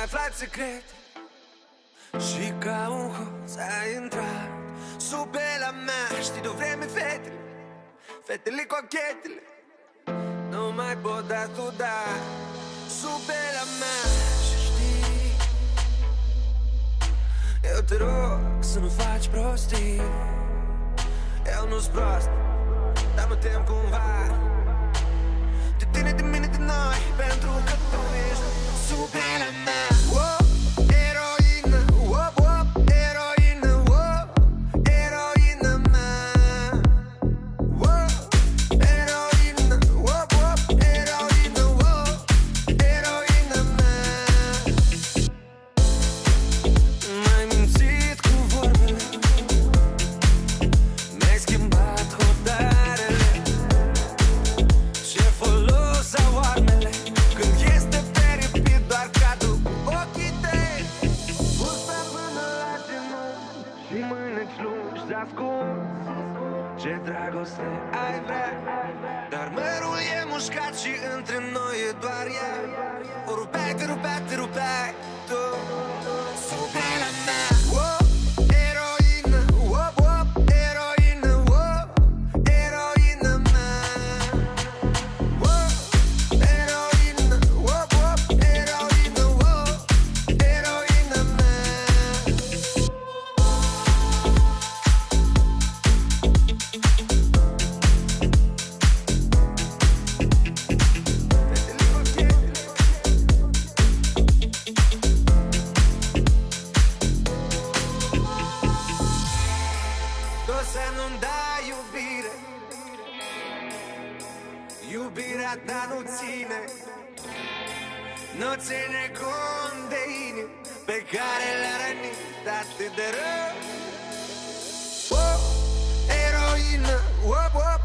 aflat secret și ca un hoț ai intrat sub la mea. Știi de-o vreme fetele, fetele cochetele nu mai pot da tu da sub la mea. Și știi, eu te rog să nu faci prostii. Eu nu-s prost, dar mă tem cumva de tine, de mine, de noi, pentru că tu ești sub la mea. Eroină, eroină, eroină mea. Eroină, eroină, eroină mea. M-ai mințit cu vorbele, mi-ai schimbat hotarele. Ce folos au armele când este peripit doar cadru cu ochii tăi. Bursa până la genunchi și mâineci lungi ascunzi. Ce dragoste ai vrea, dar mărul e mușcat și între noi e doar ea. O rupeai, te rupeai, te rupeai tu sub la mea. Eroină, eroină, eroină mea. Eroină, eroină, eroină mea. Tu să nu-mi dai iubire, iubirea ta nu ține, nu ține cont de inimi pe care le-a rănit atât de rău. Eroină,